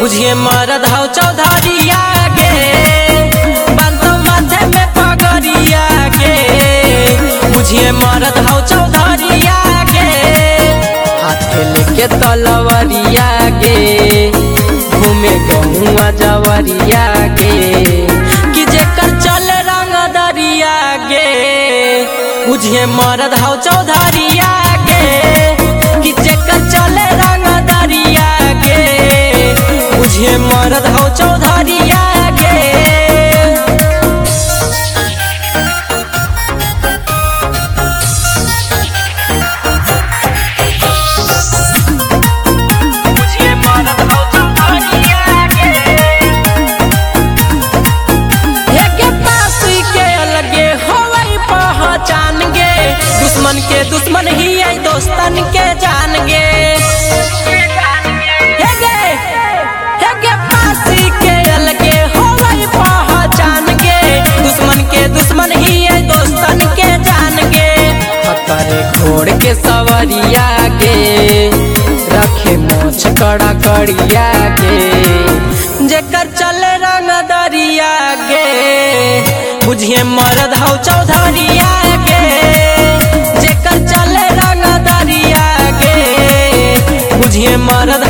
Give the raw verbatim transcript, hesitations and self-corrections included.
बुझिए मरद हौ चौधरिया गे, बांधो माथे में पगड़िया गे। बुझिए मरद हौ चौधरिया गे, हाथे लेके तलवरिया गे, घूमे गहुआ जवरिया गे, कि जेकर चल रंग दरिया गे। बुझिए मरद हौ चौधरिया गे, कि जेकर चल रंग दरिया गे। बुझिए मरद हौ चौधरिया गे। दुश्मन के दुश्मन ही है दोस्तन के जान गे। हे गे हे गे पासी के अलगे होवई पहचान गे। दुश्मन के दुश्मन ही है दोस्तन के जान गे। हकरे घोड़ के सवरिया गे, रखे मोछ कड़ा कड़िया गे, जेकर चले रंग दरिया गे। बुझिए मरद हौ चौधरिया गे, जेकर चले रंग दरिया गे। बुझिए मरद